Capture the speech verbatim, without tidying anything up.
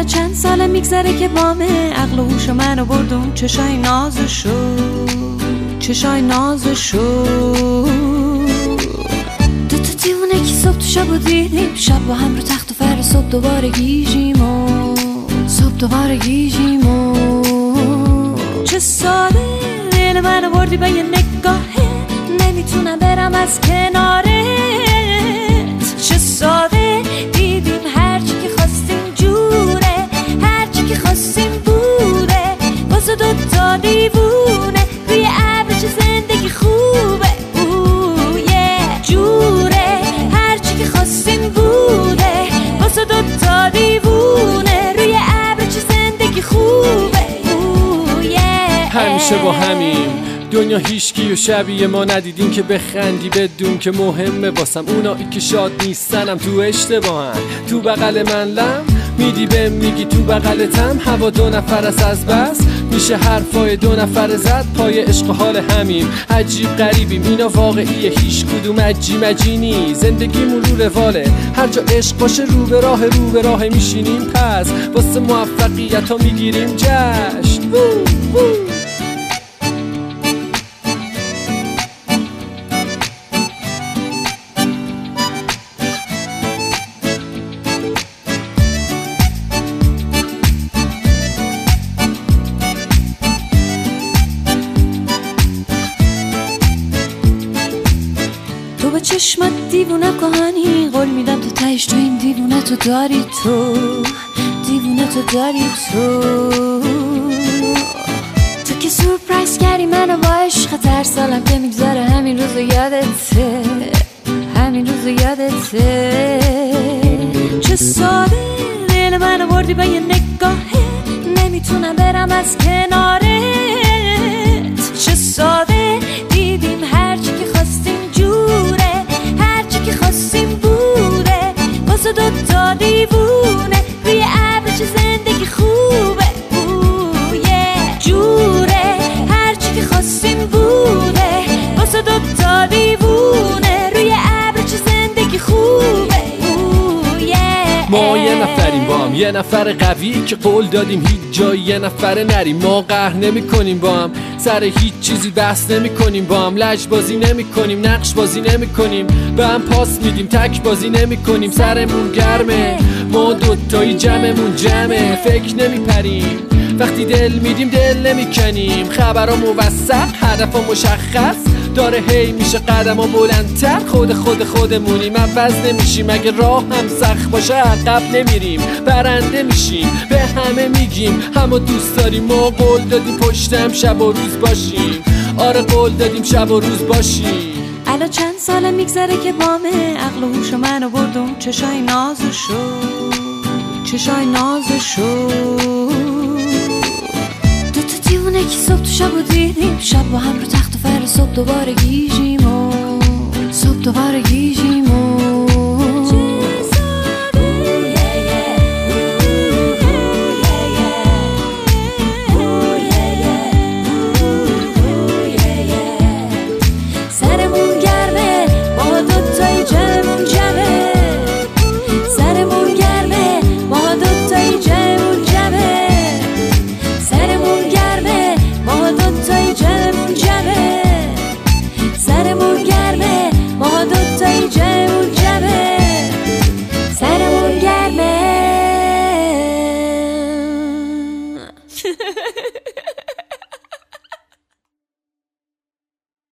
الان چند ساله میگذره که بامه، عقل و هوش منو بردون چشای نازشو، چشای نازشو. دو تا دیوونه که صبح تو شب و دیدیم، شب با هم رو تخت و فر، صبح دوباره گیجیم و صبح دوباره گیجیم و چه ساده دل منو بردی به یه نگاهه، نمیتونم برم از کنارت. چه ساده دیدیم هرچی که خواستیم جوره، هرچی که خواستیم بوده، واسه دوتا دیوونه روی ابر چه زندگی خوبه. اوه یه جوره هرچی که خواستیم بوده، واسه دوتا دیوونه روی ابر چه زندگی خوبه. اوه یه همیشه با همیم دنیا هیچکی و شبیه ما ندیدین که بخندی بدون که مهمه واسم. اونایی که شاد نیستنم تو اشتباهن، تو بغل من لم میدی بهم میگی تو بغلتم. هوا دو نفر است از بس میشه حرفای دو نفر زد، پای عشق حال همیم. عجیب غریبیم اینا واقعیه، هیچ کدوم عجی مجینی. زندگیمون رو رواله، هر جا عشق باشه رو به راه، رو به راه میشینیم. پس واسه موفقیت ها میگیریم جشن. وو وو. تو به چشمت دیوونه کهانی، قول میدم تو تهش تو این دیوونه تو داری، تو دیوونه تو داری تو. تو که سورپرایز کردی منو با عشق، هر سالم که میگذره همین روزو یادته، همین روزو یادته. چه ساده دل منو بردی به یه نگاهه، نمیتونم برم از کنارت. چه ساده دیدیم هرچی که خواستیم جوره، هرچی که خواستیم بوده، واسه دوتا دیوونه روی ابر چه زندگی خوبه. اوه یه جوره هرچی که خواستیم بوده، واسه دوتا دیوونه روی ابر چه زندگی خوبه. اوه یه ما یه نفریم با هم، یه نفر قوی که قول دادیم هیچ جایی یه نفر نریم. ما قهر نمی کنیم با هم، سر هیچ چیزی بحث نمی کنیم با هم. لج بازی نمی کنیم، نقش بازی نمی کنیم، به هم پاس میدیم، تک بازی نمی کنیم. سرمون گرمه، ما دوتایی جمعمون جمعه. فکر نمی پریم وقتی دل میدیم، دل نمی کنیم. خبرها موثق، هدفها مشخص داره، هی میشه قدم ها بلندتر. خود خود خودمونیم، عوض نمیشیم. اگه راه هم سخت باشه عقب نمیریم، برنده میشیم. به همه میگیم همو دوست داریم. ما قول دادیم پشتم شب و روز باشیم. آره قول دادیم شب و روز باشیم. الان چند ساله میگذره که بامه، عقل و هوش منو بردون چشای نازشو، چشای نازشو. دو تا دیوونه که صبح تو شب و دیدیم، شب با هم رو تخت و فر، صبح دوباره گیجیم و صبح دوباره